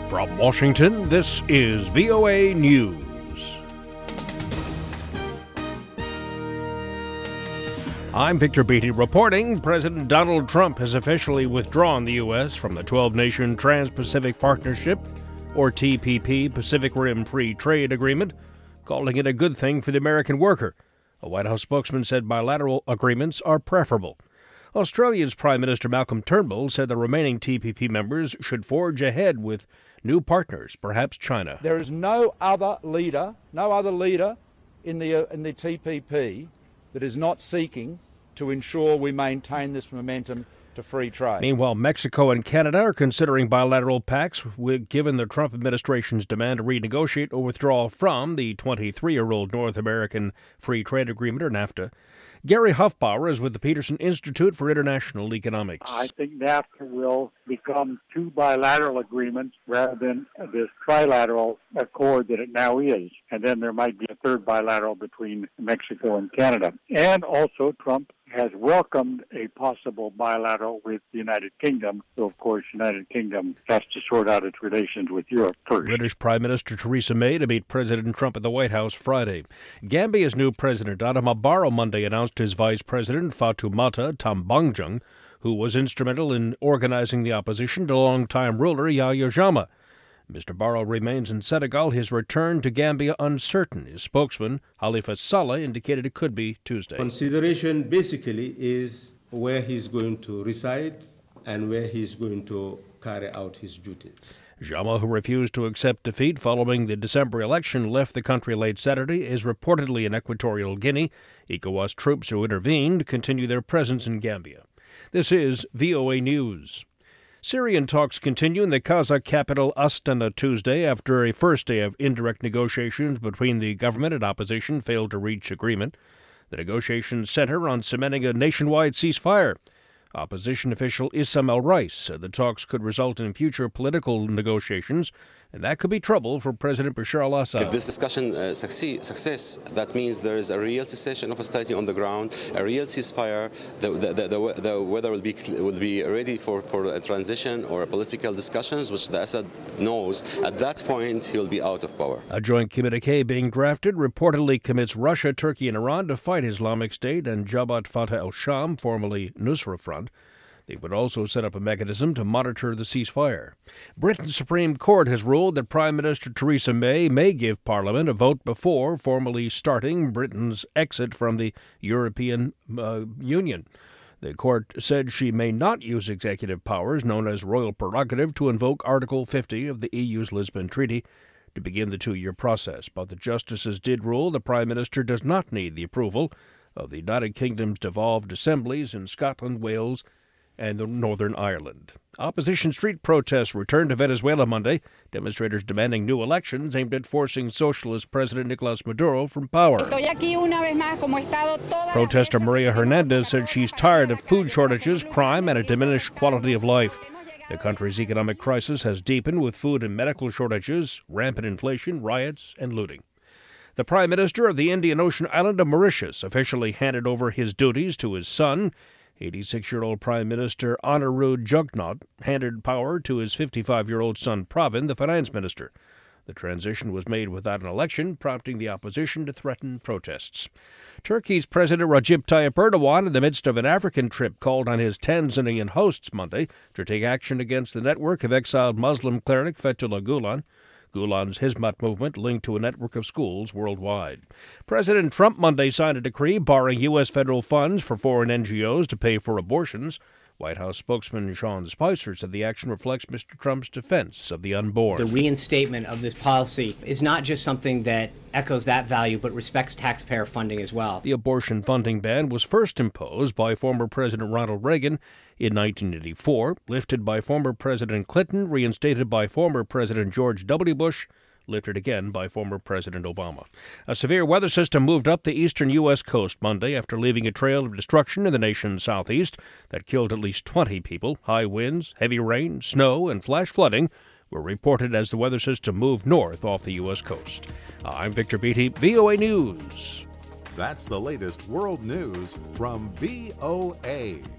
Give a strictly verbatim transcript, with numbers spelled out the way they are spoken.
From Washington, this is V O A News. I'm Victor Beatty reporting President Donald Trump has officially withdrawn the U S from the twelve-nation Trans-Pacific Partnership, or T P P, Pacific Rim Free Trade Agreement, calling it a good thing for the American worker. A White House spokesman said bilateral agreements are preferable. Australia's Prime Minister Malcolm Turnbull said the remaining T P P members should forge ahead with new partners, perhaps China. There is no other leader, no other leader in the uh, in the T P P that is not seeking to ensure we maintain this momentum to free trade. Meanwhile, Mexico and Canada are considering bilateral pacts, with, given the Trump administration's demand to renegotiate or withdraw from the twenty-three-year-old North American Free Trade Agreement, or NAFTA. Gary Huffbauer is with the Peterson Institute for International Economics. I think NAFTA will become two bilateral agreements rather than this trilateral accord that it now is. And then there might be a third bilateral between Mexico and Canada. And also, Trump has welcomed a possible bilateral with the United Kingdom. So, of course, the United Kingdom has to sort out its relations with Europe first. British Prime Minister Theresa May to meet President Trump at the White House Friday. Gambia's new president, Adama Barrow, Monday announced his vice president, Fatoumata Tambadjang, who was instrumental in organizing the opposition to longtime ruler Yahya Jammeh. Mister Barrow remains in Senegal, his return to Gambia uncertain. His spokesman, Halifa Saleh, indicated it could be Tuesday. Consideration basically is where he's going to reside and where he's going to carry out his duties. Jammeh, who refused to accept defeat following the December election, left the country late Saturday, is reportedly in Equatorial Guinea. ECOWAS troops who intervened continue their presence in Gambia. This is V O A News. Syrian talks continue in the Kazakh capital Astana Tuesday after a first day of indirect negotiations between the government and opposition failed to reach agreement. The negotiations center on cementing a nationwide ceasefire. Opposition official Issam El-Rais said the talks could result in future political negotiations, and that could be trouble for President Bashar al-Assad. If this discussion uh, succeed, success, that means there is a real cessation of hostility on the ground, a real ceasefire. The, the, the, the, the weather will be will be ready for, for a transition or a political discussions, which the Assad knows. At that point, he will be out of power. A joint communique being drafted reportedly commits Russia, Turkey, and Iran to fight Islamic State and Jabhat Fatah al-Sham, formerly Nusra Front. They would also set up a mechanism to monitor the ceasefire. Britain's Supreme Court has ruled that Prime Minister Theresa May may give Parliament a vote before formally starting Britain's exit from the European uh, Union. The court said she may not use executive powers, known as royal prerogative, to invoke Article fifty of the E U's Lisbon Treaty to begin the two-year process. But the justices did rule the Prime Minister does not need the approval of the United Kingdom's devolved assemblies in Scotland, Wales, and Northern Ireland. Opposition street protests returned to Venezuela Monday. Demonstrators demanding new elections aimed at forcing socialist President Nicolas Maduro from power. Protester Maria Hernandez said she's tired of food shortages, crime, and a diminished quality of life. The country's economic crisis has deepened with food and medical shortages, rampant inflation, riots, and looting. The Prime Minister of the Indian Ocean island of Mauritius officially handed over his duties to his son. eighty-six-year-old Prime Minister Anirudh Jugnauth handed power to his fifty-five-year-old son Pravin, the finance minister. The transition was made without an election, prompting the opposition to threaten protests. Turkey's President Recep Tayyip Erdogan, in the midst of an African trip, called on his Tanzanian hosts Monday to take action against the network of exiled Muslim cleric Fethullah Gulen. Gulen's Hizmet movement linked to a network of schools worldwide. President Trump Monday signed a decree barring U S federal funds for foreign N G Os to pay for abortions. White House spokesman Sean Spicer said the action reflects Mister Trump's defense of the unborn. The reinstatement of this policy is not just something that echoes that value, but respects taxpayer funding as well. The abortion funding ban was first imposed by former President Ronald Reagan in nineteen eighty-four, lifted by former President Clinton, reinstated by former President George W. Bush, lifted again by former President Obama. A severe weather system moved up the eastern U S coast Monday after leaving a trail of destruction in the nation's southeast that killed at least twenty people. High winds, heavy rain, snow, and flash flooding were reported as the weather system moved north off the U S coast. I'm Victor Beatty, V O A News. That's the latest world news from V O A.